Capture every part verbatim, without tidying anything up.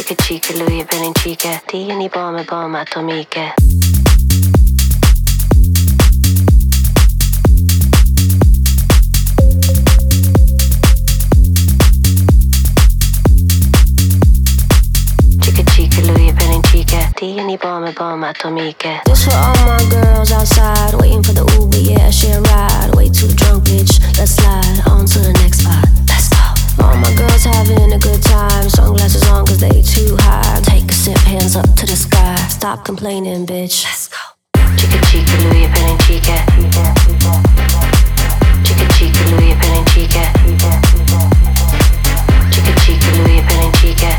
Chica chica, lui bene chica, tieni bombe bombe atomiche. Chica chica, lui bene chica, tieni bombe bombe atomiche. This for all my girls outside, waiting for the Uber, yeah, share a ride. Way too drunk, bitch, let's slide on to the next spot. Let's go. All my girls having a good time, sunglasses on cause they too high. Take a sip, hands up to the sky. Stop complaining, bitch. Let's go. Chica chica, lui bene chica. Chica chica, lui bene chica. Chica chica, lui bene chica.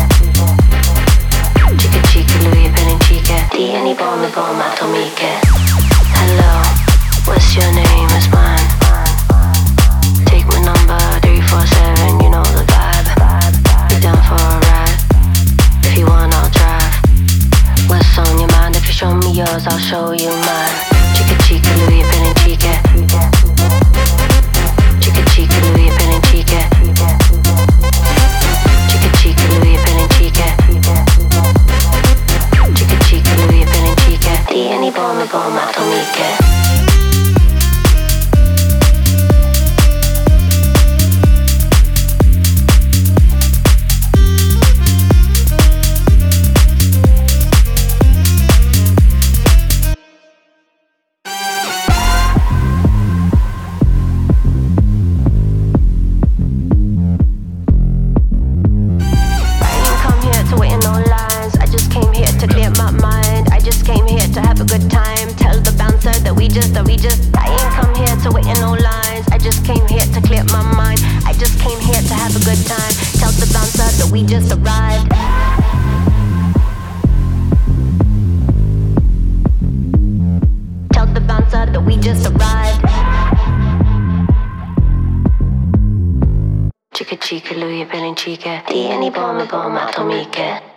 Chica chica, lui bene chica. Tieni bombe bombe atomiche. Hello, what's your name? It's mine. Take my number three four seven, you know the vibe. Be down for a ride. If you want, I'll drive. What's on your mind? If you show me yours, I'll show you mine. Chica chica, Louis bene chica. Chica chica, Louis bene chica. Chica chica, Louis bene chica. Chica chica, Louis bene chica. Tieni bombe bombe atomiche. We just arrived. Tell the bouncer that we just arrived. Chica chica, Louis bene chica. Tieni bombe bombe atomiche.